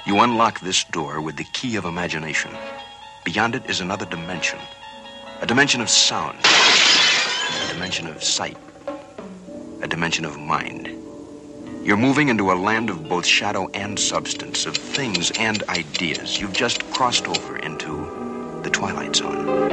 You unlock this door with the key of imagination. Beyond it is another dimension. A dimension of sound. A dimension of sight. A dimension of mind. You're moving into a land of both shadow and substance, of things and ideas. You've just crossed over into the Twilight Zone.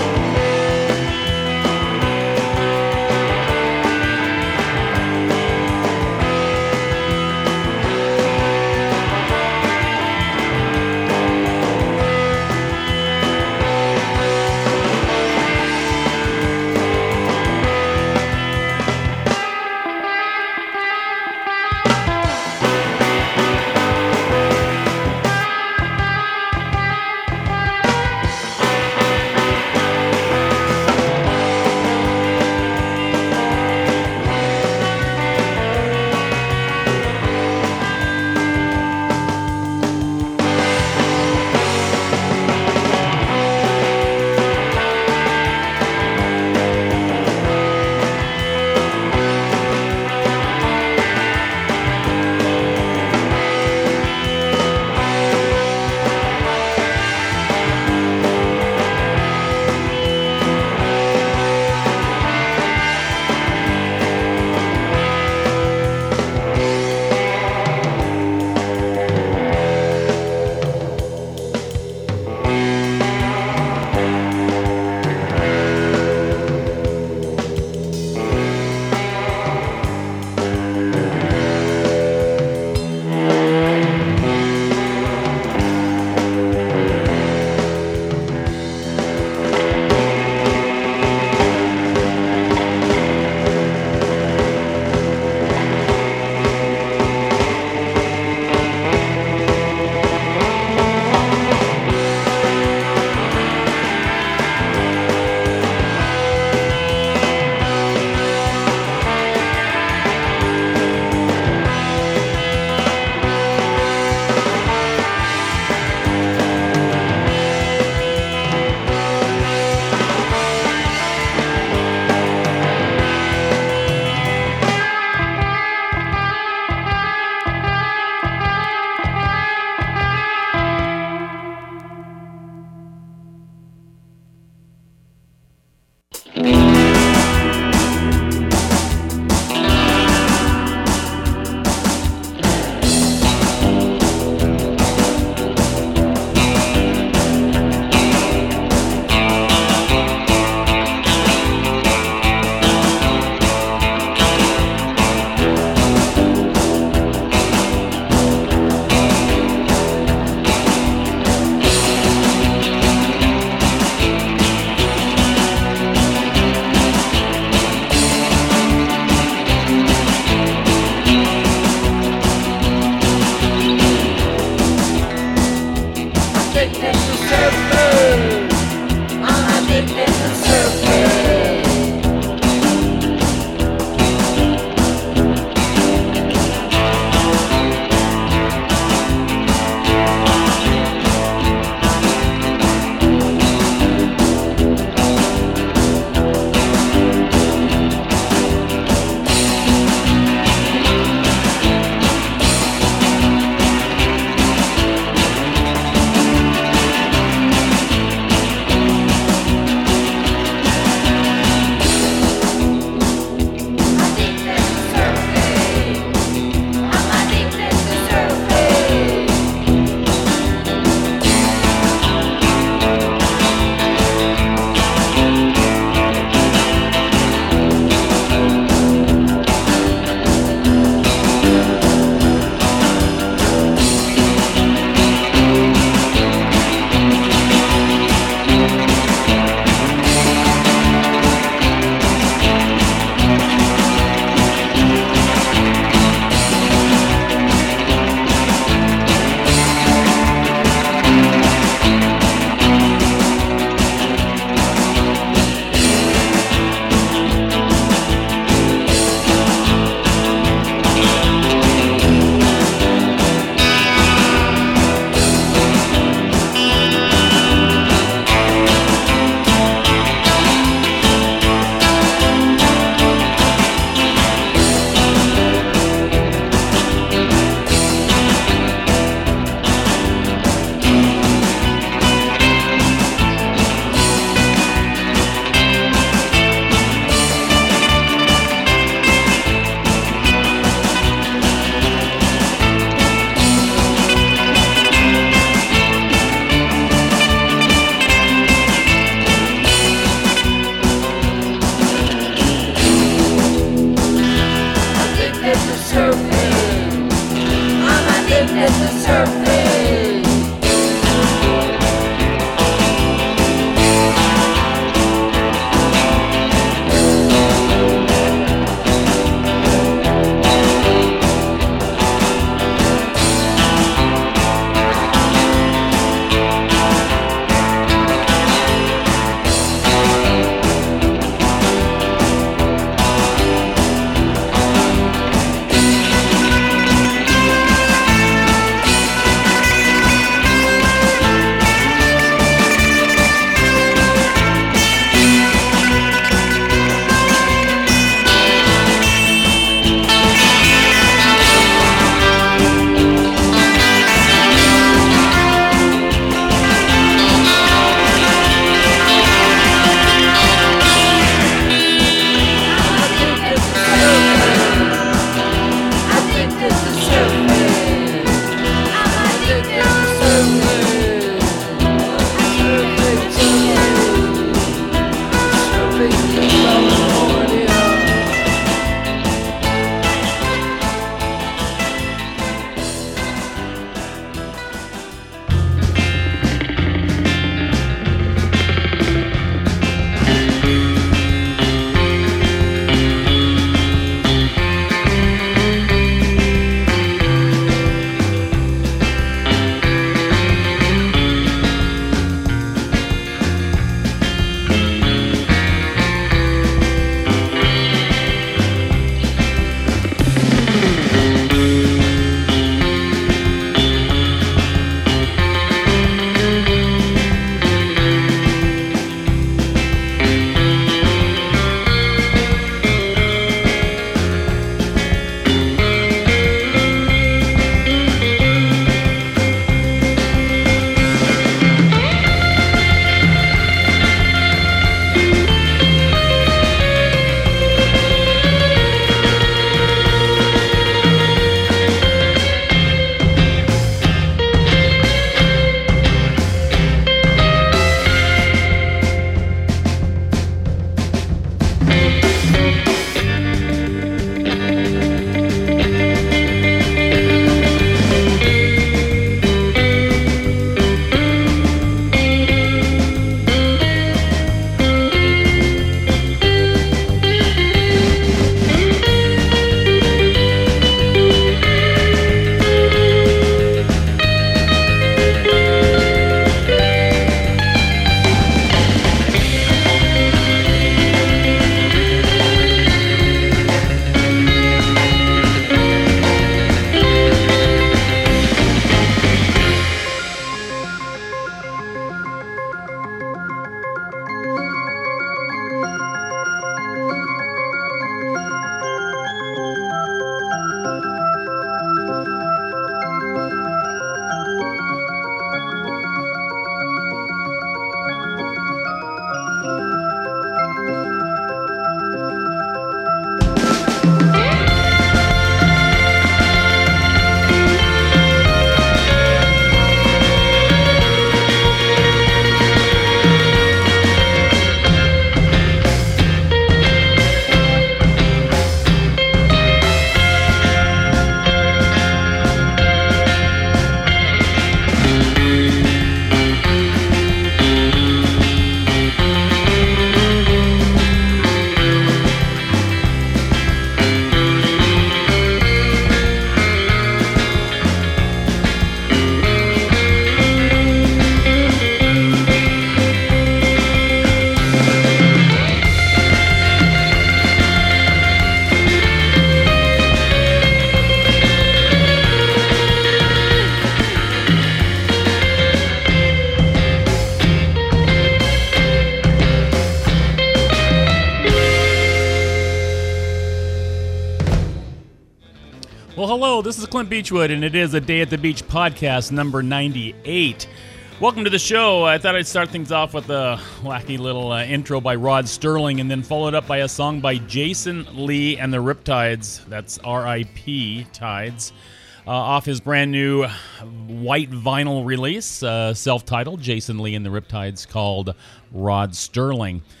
Well, hello, this is Clint Beechwood, and it is a Day at the Beach podcast number 98. Welcome to the show. I thought I'd start things off with a wacky little intro by Rod Sterling, and then followed up by a song by Jason Lee and the Riptides. That's R.I.P. Tides. Off his brand new white vinyl release, self-titled, Jason Lee and the Riptides, called Rod Sterling.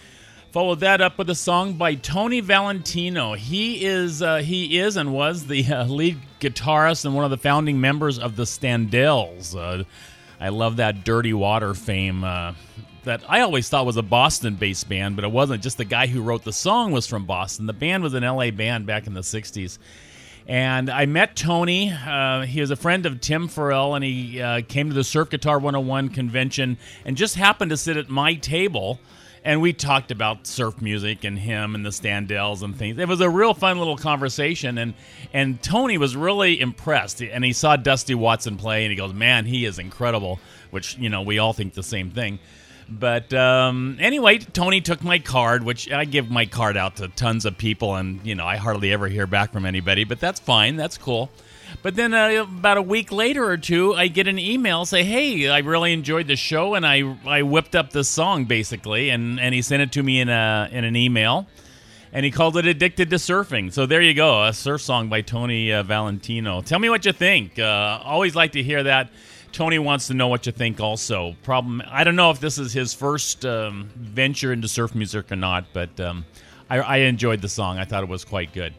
Followed that up with a song by Tony Valentino. He is and was the lead guitarist and one of the founding members of the Standells. I love that Dirty Water fame that I always thought was a Boston-based band, but it wasn't. Just the guy who wrote the song was from Boston. The band was an LA band back in the 60s. And I met Tony. He was a friend of Tim Farrell, and he came to the Surf Guitar 101 convention and just happened to sit at my table. And we talked about surf music and him and the Standells and things. It was a real fun little conversation, and Tony was really impressed. And he saw Dusty Watson play, and he goes, "Man, he is incredible," which, we all think the same thing. But anyway, Tony took my card, which I give my card out to tons of people, and, I hardly ever hear back from anybody, but that's fine. That's cool. But then about a week later or two, I get an email say, "Hey, I really enjoyed the show, and I whipped up this song, basically." And he sent it to me in an email, and he called it "Addicted to Surfing." So there you go, a surf song by Tony Valentino. Tell me what you think. Always like to hear that. Tony wants to know what you think also. I don't know if this is his first venture into surf music or not, but I enjoyed the song. I thought it was quite good.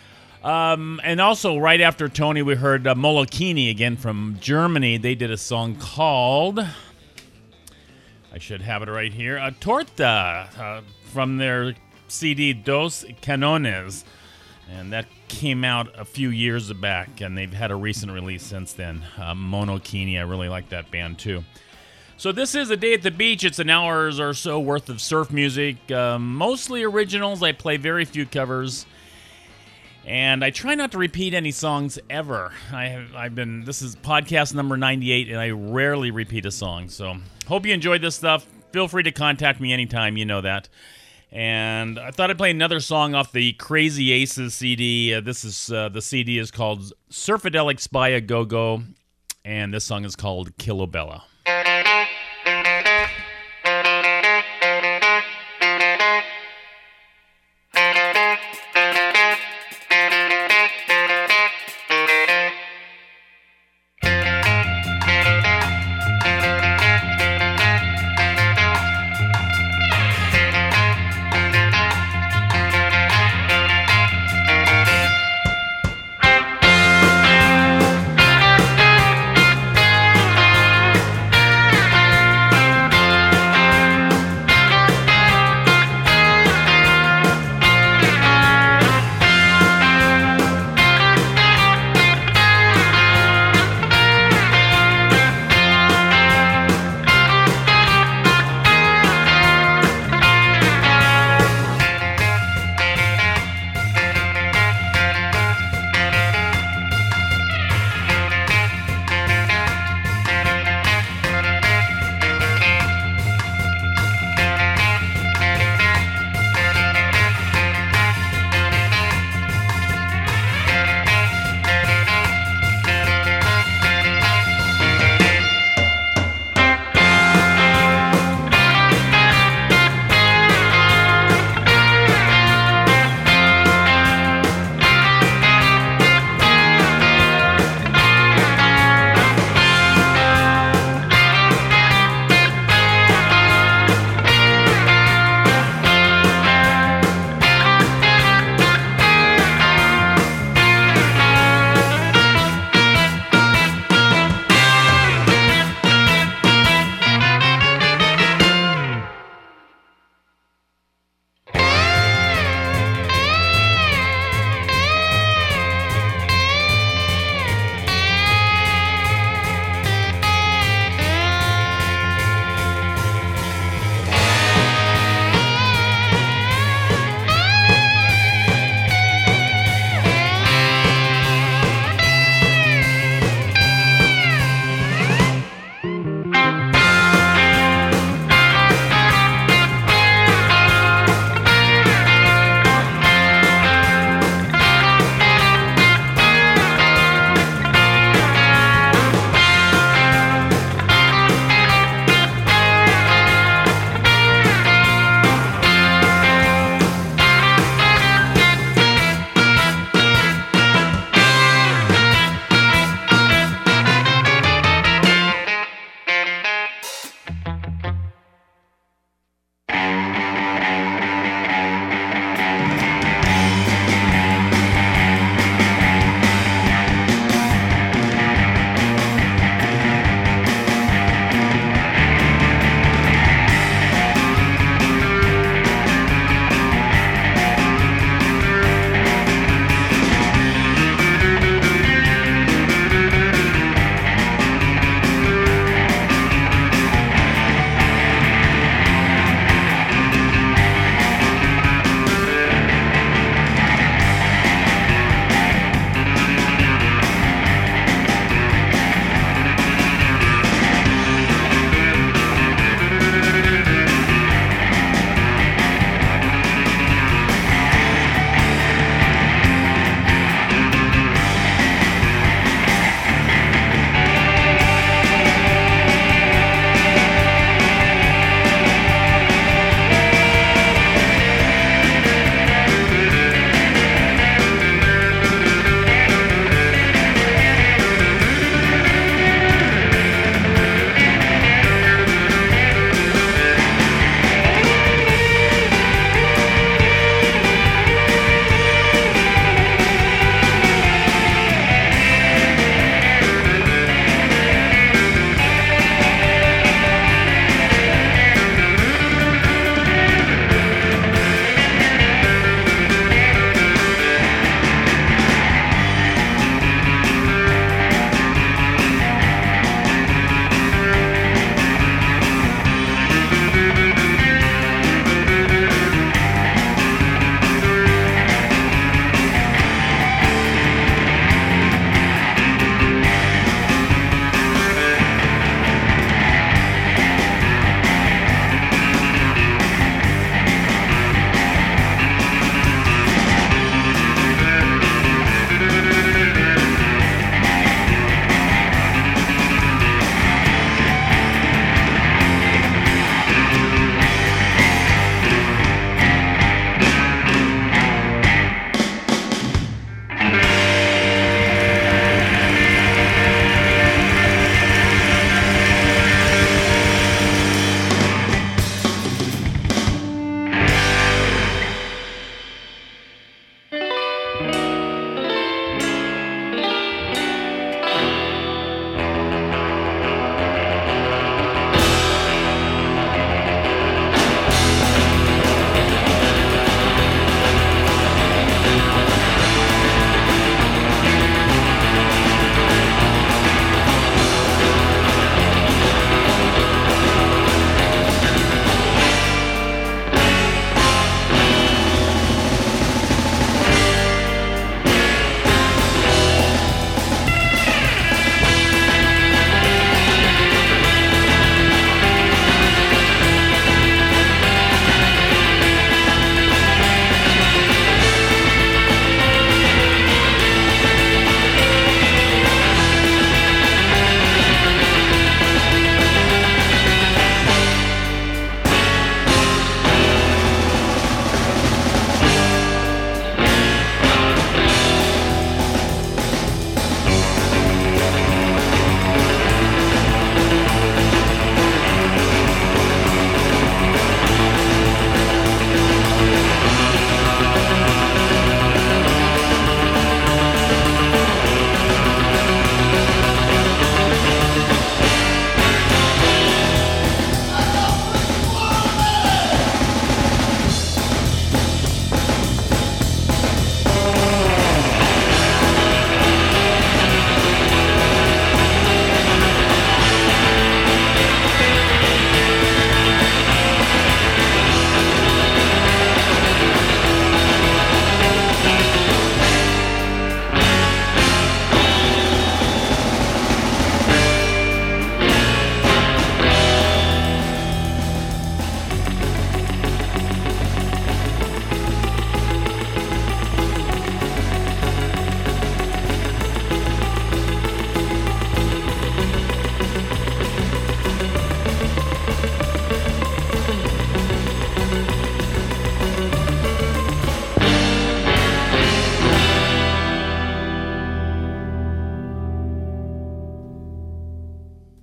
And also, right after Tony, we heard Molokini again from Germany. They did a song called, I should have it right here, Torta, from their CD Dos Canones. And that came out a few years back, and they've had a recent release since then. Monokini, I really like that band too. So this is A Day at the Beach. It's an hour or so worth of surf music, mostly originals. I play very few covers. And I try not to repeat any songs ever. This is podcast number 98, and I rarely repeat a song. So hope you enjoyed this stuff. Feel free to contact me anytime, you know that. And I thought I'd play another song off the Crazy Aces CD. The CD is called Surfadelics by a Go-Go, and this song is called Kilobella.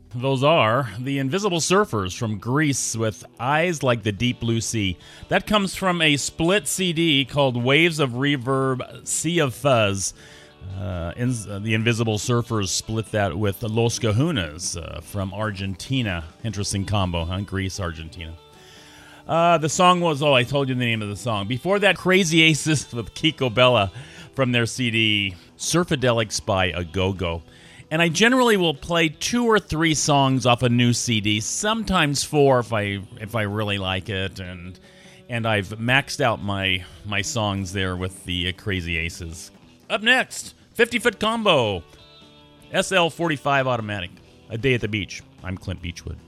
Those are the Invisible Surfers from Greece with Eyes Like the Deep Blue Sea. That comes from a split CD called Waves of Reverb, Sea of Fuzz. The Invisible Surfers split that with Los Cajunas from Argentina. Interesting combo, huh? Greece, Argentina. The song was, I told you the name of the song. Before that, Crazy Aces with Kiko Bella from their CD, Surfadelics by A Go-Go. And I generally will play 2 or 3 songs off a new CD, sometimes 4 if I really like it, and I've maxed out my songs there with the Crazy Aces. Up next, 50-foot combo, SL45 automatic, A Day at the Beach. I'm Clint Beachwood.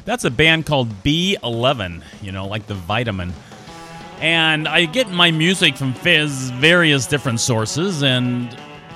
That's a band called B11, like the vitamin. And I get my music from various different sources, and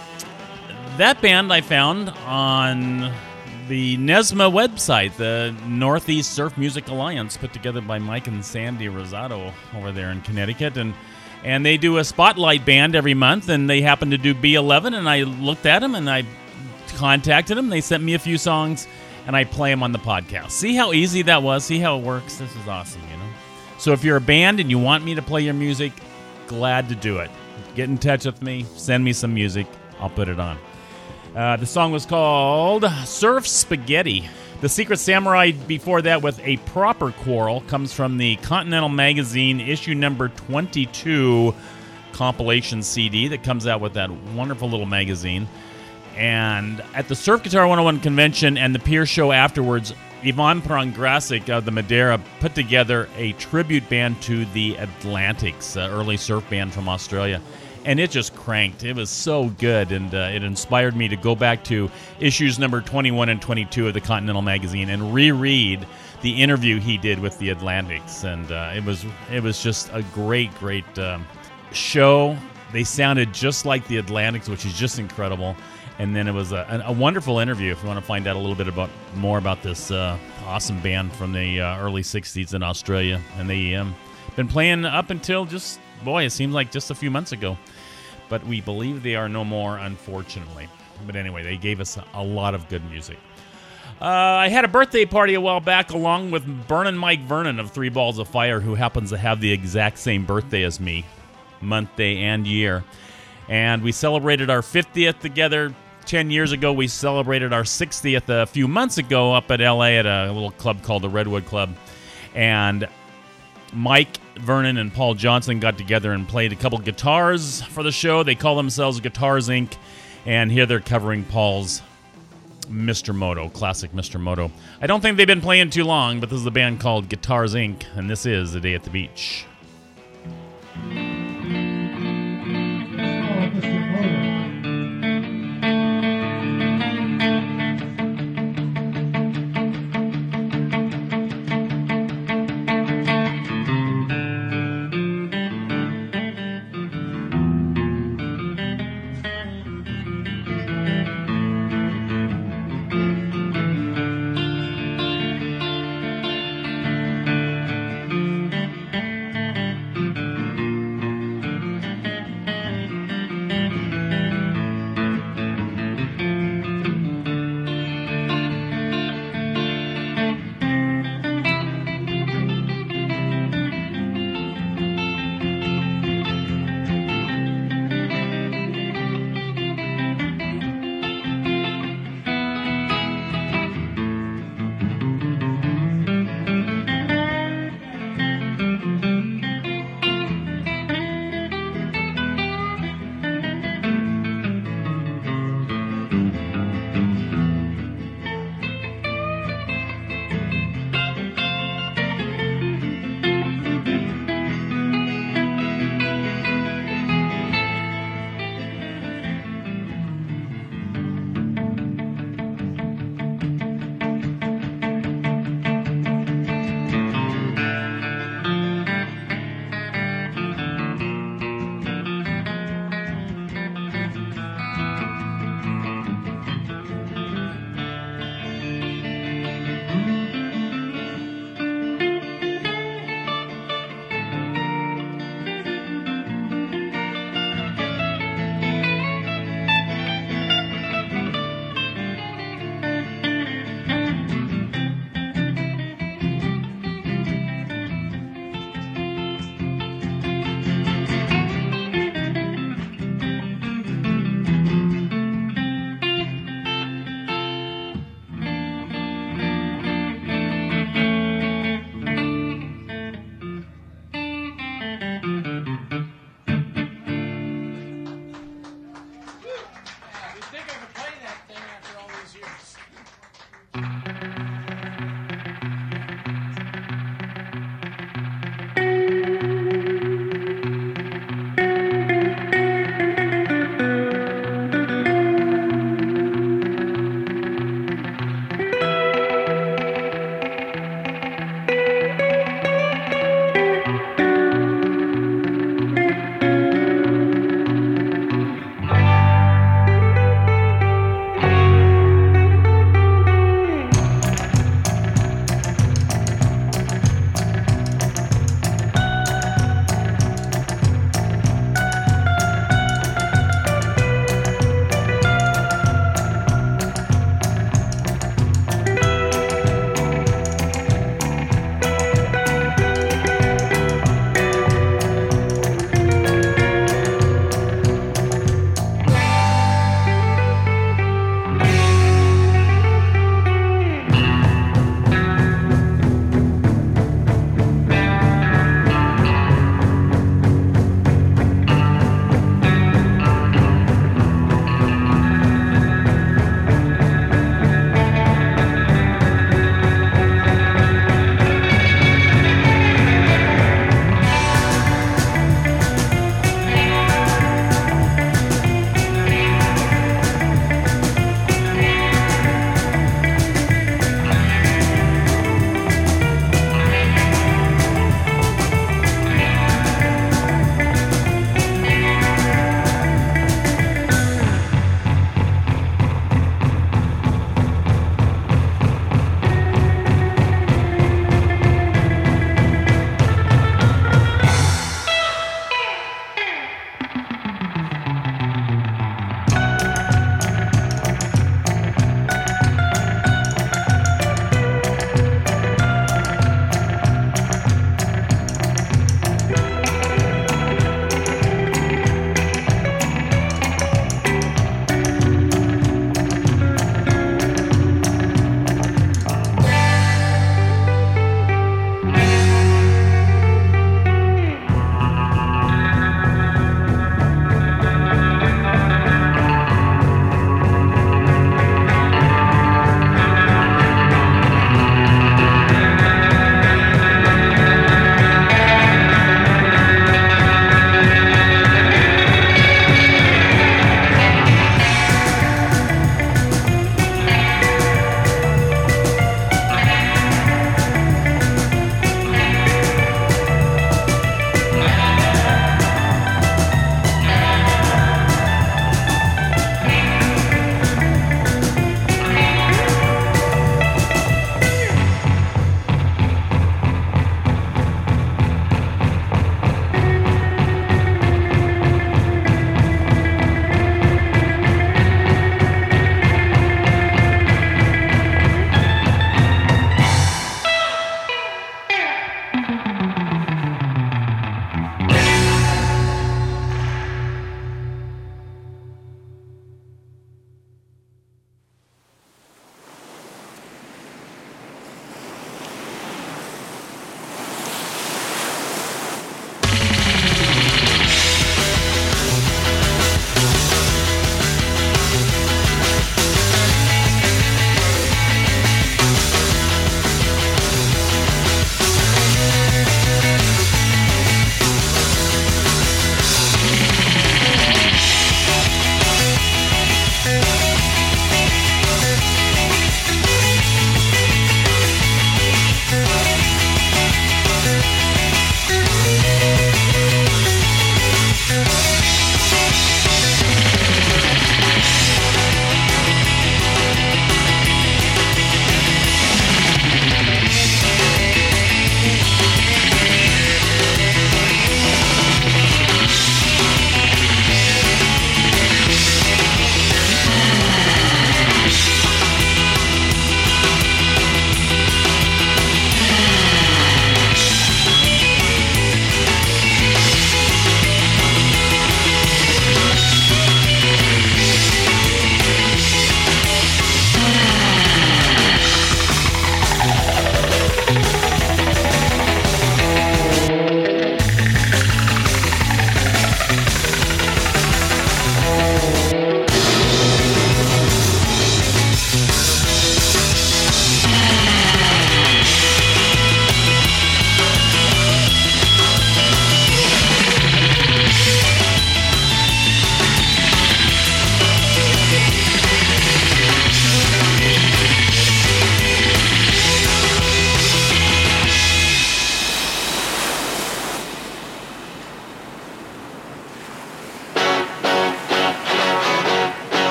that band I found on the NESMA website, the Northeast Surf Music Alliance, put together by Mike and Sandy Rosado over there in Connecticut. And they do a spotlight band every month, and they happen to do B11, and I looked at them, and I contacted them. They sent me a few songs, and I play them on the podcast. See how easy that was? See how it works? This is awesome, So if you're a band and you want me to play your music, glad to do it. Get in touch with me. Send me some music. I'll put it on. The song was called Surf Spaghetti. The Secret Samurai before that with A Proper Quarrel comes from the Continental Magazine issue number 22 compilation CD that comes out with that wonderful little magazine. And at the Surf Guitar 101 convention and the Pier show afterwards, Ivan Prangrasic of the Madeira put together a tribute band to the Atlantics, early surf band from Australia. And it just cranked. It was so good, and it inspired me to go back to issues number 21 and 22 of the Continental Magazine and reread the interview he did with the Atlantics. And it was just a great show. They sounded just like the Atlantics, which is just incredible. And then it was a wonderful interview if you want to find out a little bit more about this awesome band from the early 60s in Australia. And they been playing up until it seems like just a few months ago. But we believe they are no more, unfortunately. But anyway, they gave us a lot of good music. I had a birthday party a while back along with Burnin' Mike Vernon of Three Balls of Fire, who happens to have the exact same birthday as me, month, day, and year. And we celebrated our 50th together 10 years ago. We celebrated our 60th a few months ago up at LA at a little club called the Redwood Club. And Mike Vernon and Paul Johnson got together and played a couple guitars for the show. They call themselves Guitars Inc. And here they're covering Paul's Mr. Moto, classic Mr. Moto. I don't think they've been playing too long, but this is a band called Guitars Inc., and this is A Day at the Beach.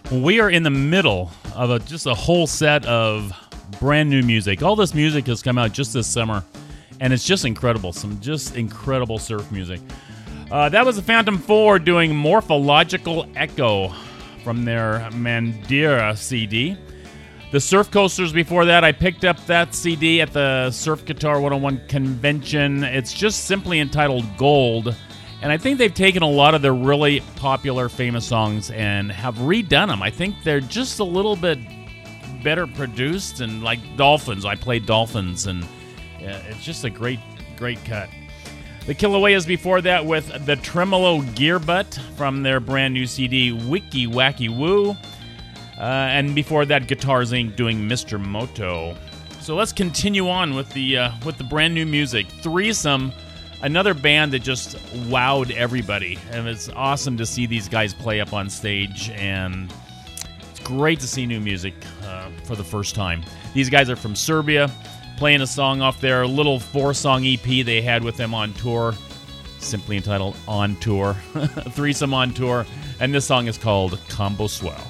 We are in the middle of just a whole set of brand new music. All this music has come out just this summer, and it's just incredible. Some just incredible surf music. That was the Phantom 4 doing Morphological Echo from their Mandira CD. The Surf Coasters before that, I picked up that CD at the Surf Guitar 101 convention. It's just simply entitled Gold. And I think they've taken a lot of their really popular, famous songs and have redone them. I think they're just a little bit better produced, and like Dolphins. I played Dolphins, and yeah, it's just a great, great cut. The Kilaueas before that with the Tremolo Gearbutt from their brand new CD, Wiki Wacky Woo. And before that, Guitars Inc. doing Mr. Moto. So let's continue on with the brand new music. Threesome, another band that just wowed everybody. And it's awesome to see these guys play up on stage, and it's great to see new music for the first time. These guys are from Serbia, playing a song off their little 4-song EP they had with them on tour, simply entitled On Tour. Threesome on Tour. And this song is called Combo Swell.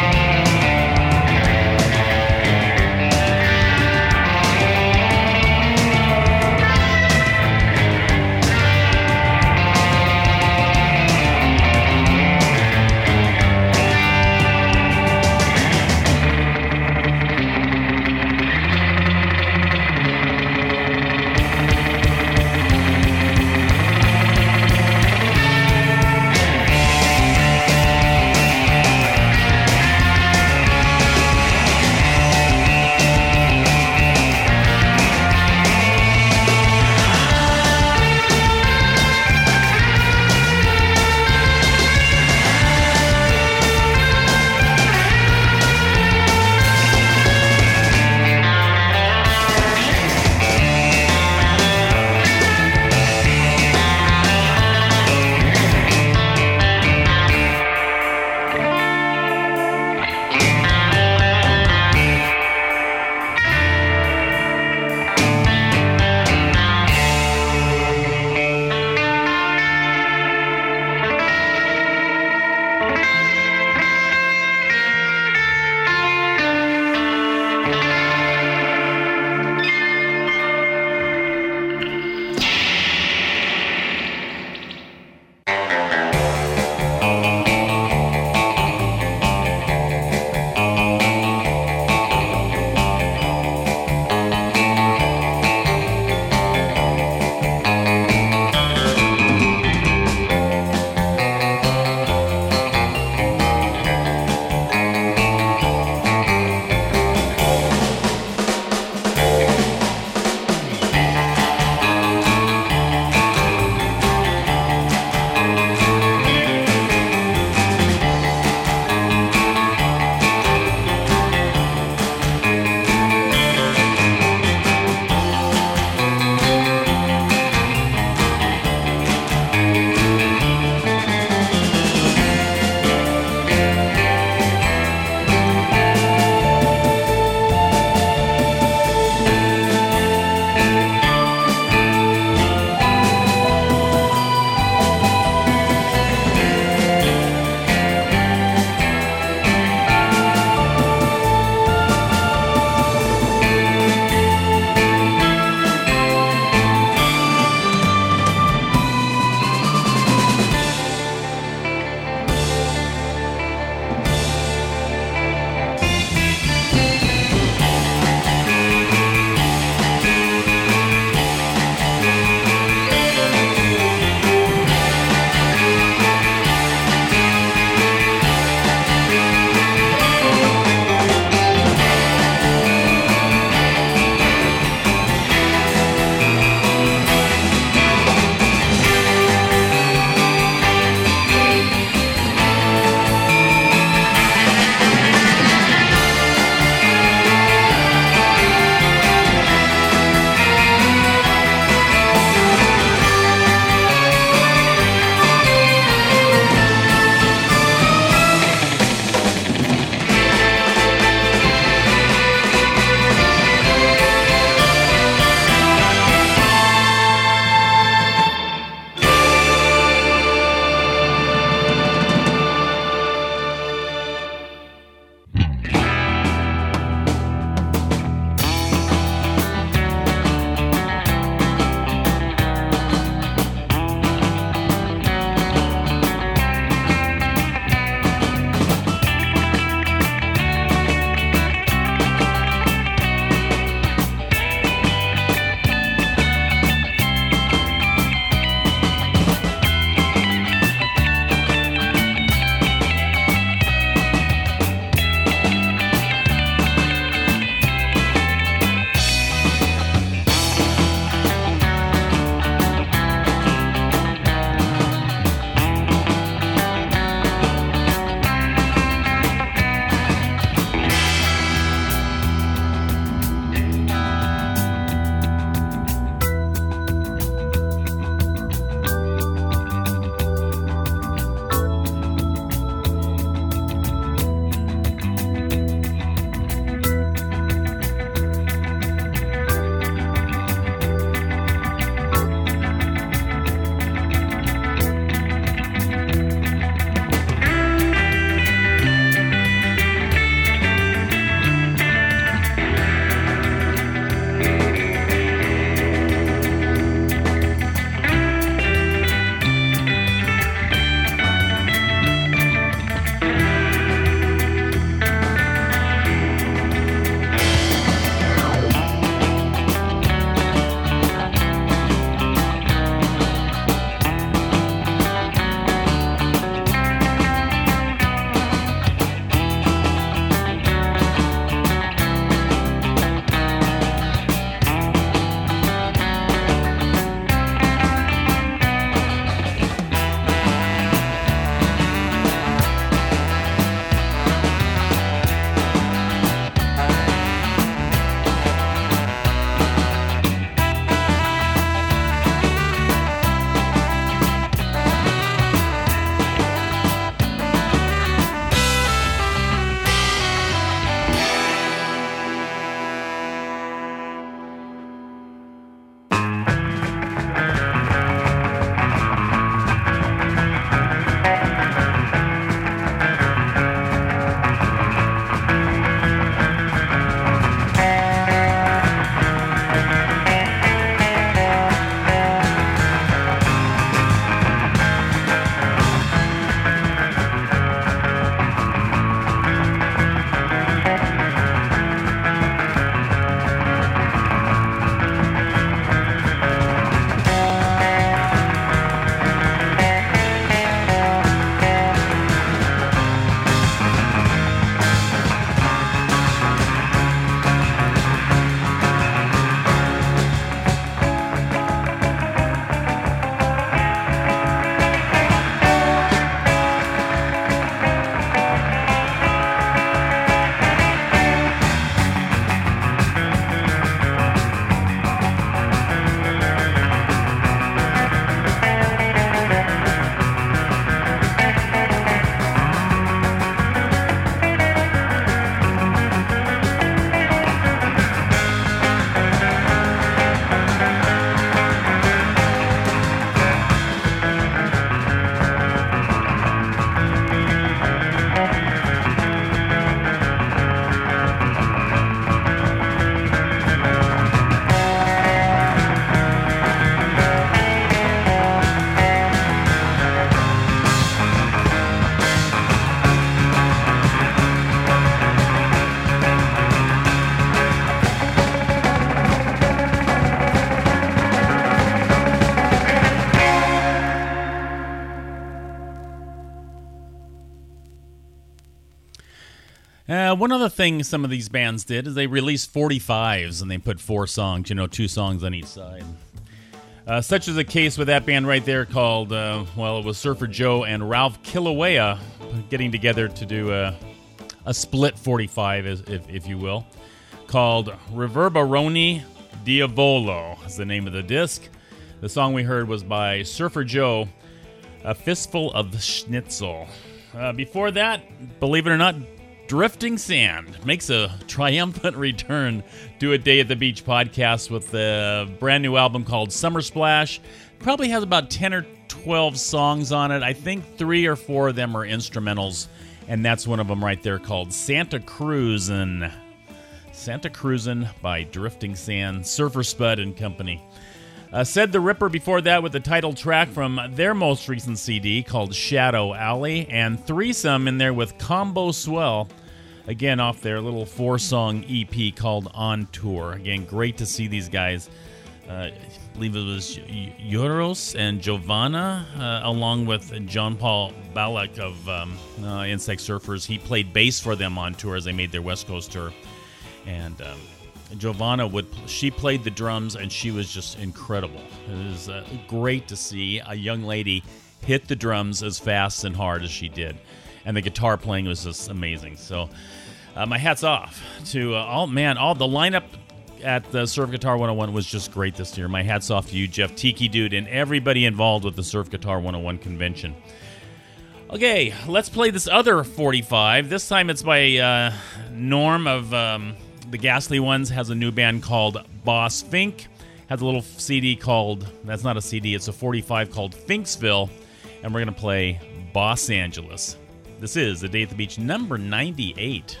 One other thing some of these bands did is they released 45s and they put 4 songs, 2 songs on each side. Such is the case with that band right there called, it was Surfer Joe and Ralph Kilauea getting together to do a split 45, if you will, called Reverberoni Diavolo is the name of the disc. The song we heard was by Surfer Joe, A Fistful of Schnitzel. Before that, believe it or not, Drifting Sand makes a triumphant return to a Day at the Beach podcast with a brand new album called Summer Splash. Probably has about 10 or 12 songs on it. I think 3 or 4 of them are instrumentals, and that's one of them right there called Santa Cruzin'. Santa Cruzin' by Drifting Sand, Surfer Spud and Company. Said the Ripper before that with the title track from their most recent CD called Shadow Alley, and Threesome in there with Combo Swell, again off their little 4-song EP called On Tour. Again, great to see these guys. I believe it was Euros and Giovanna, along with John Paul Balak of Insect Surfers. He played bass for them on tour as they made their West Coast tour. And Giovanna she played the drums, and she was just incredible. It was great to see a young lady hit the drums as fast and hard as she did, and the guitar playing was just amazing. So, my hats off to all the lineup at the Surf Guitar 101 was just great this year. My hats off to you, Jeff Tiki Dude, and everybody involved with the Surf Guitar 101 convention. Okay, let's play this other 45. This time it's by Norm of the Ghastly Ones, has a new band called Boss Fink. Has a little CD called, that's not a CD, it's a 45 called Finksville. And we're going to play Boss Angeles. This is A Day at the Beach number 98.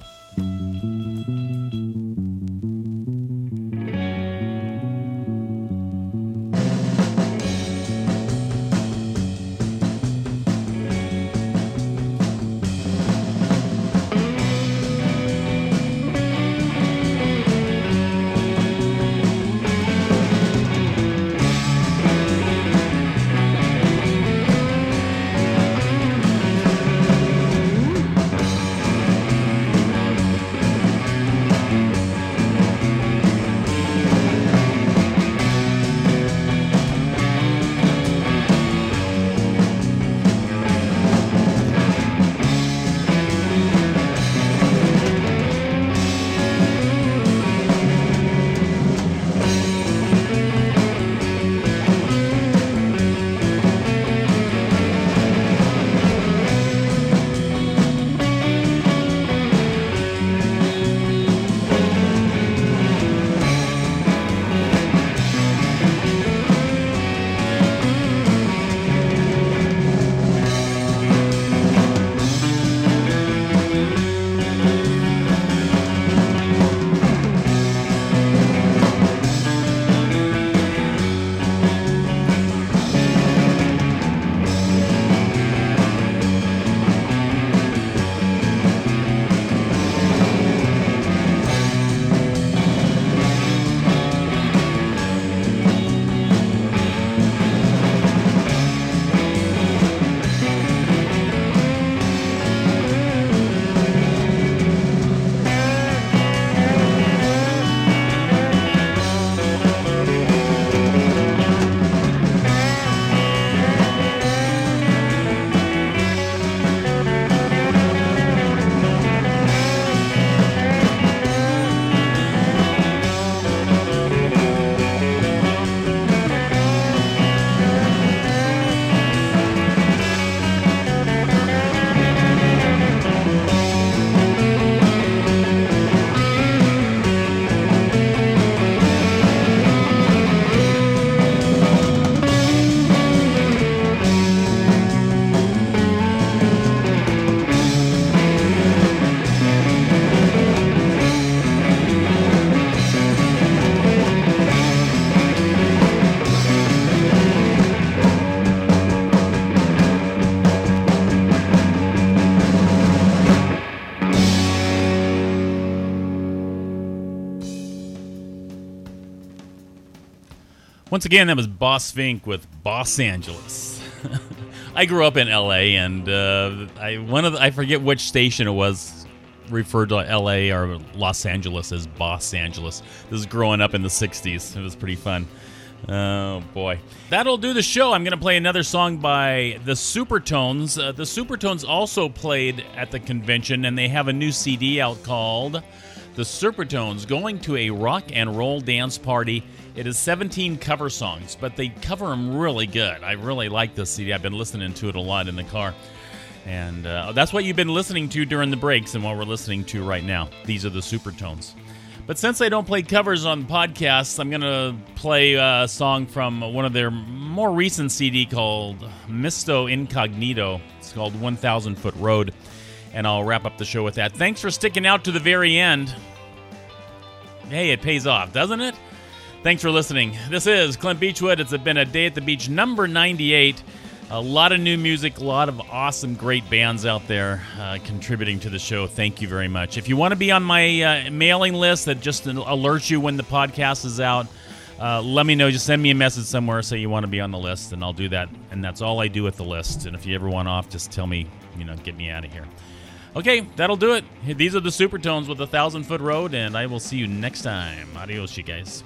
Once again, that was Boss Fink with Boss Angeles. I grew up in L.A., and I forget which station it was referred to LA or Los Angeles as Boss Angeles. This is growing up in the 60s. It was pretty fun. Oh, boy. That'll do the show. I'm going to play another song by the Supertones. The Supertones also played at the convention, and they have a new CD out called The Supertones Going to a Rock and Roll Dance Party. It is 17 cover songs, but they cover them really good. I really like this CD. I've been listening to it a lot in the car. And that's what you've been listening to during the breaks and what we're listening to right now. These are the Supertones. But since I don't play covers on podcasts, I'm going to play a song from one of their more recent CD called Misto Incognito. It's called 1,000 Foot Road. And I'll wrap up the show with that. Thanks for sticking out to the very end. Hey, it pays off, doesn't it? Thanks for listening. This is Clint Beachwood. It's been a Day at the Beach number 98. A lot of new music, a lot of awesome, great bands out there contributing to the show. Thank you very much. If you want to be on my mailing list that just alerts you when the podcast is out, let me know. Just send me a message somewhere, say you want to be on the list, and I'll do that. And that's all I do with the list. And if you ever want off, just tell me, get me out of here. Okay, that'll do it. These are the Supertones with 1,000 Foot Road, and I will see you next time. Adios, you guys.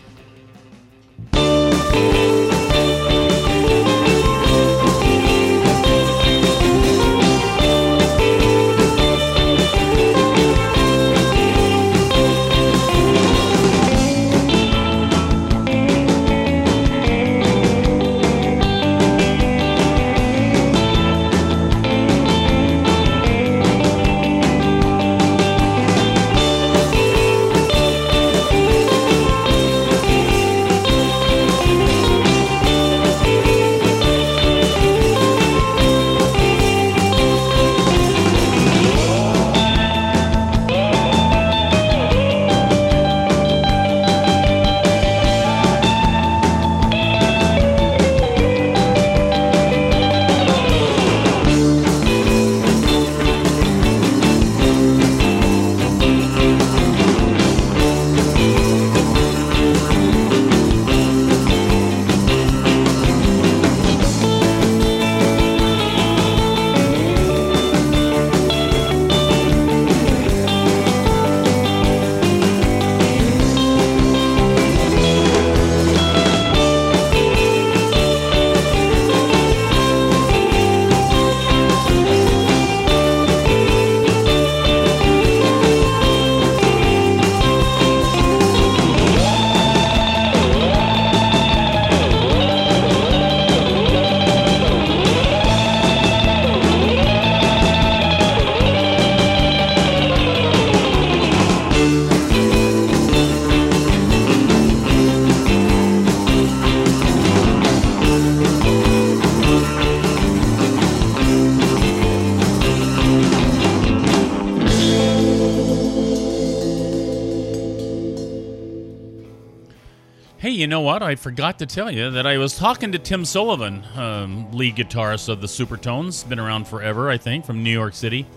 You know what? I forgot to tell you that I was talking to Tim Sullivan, lead guitarist of the Supertones, been around forever, I think, from New York City,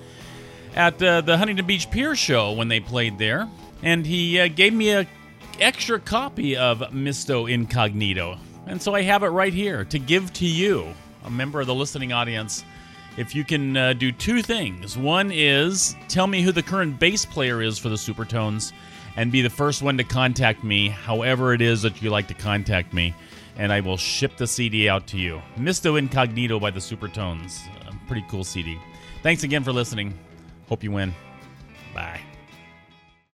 at the Huntington Beach Pier show when they played there. And he gave me an extra copy of Misto Incognito. And so I have it right here to give to you, a member of the listening audience, if you can do two things. One is tell me who the current bass player is for the Supertones, and be the first one to contact me, however it is that you like to contact me, and I will ship the CD out to you. Misto Incognito by the Supertones. Pretty cool CD. Thanks again for listening. Hope you win. Bye.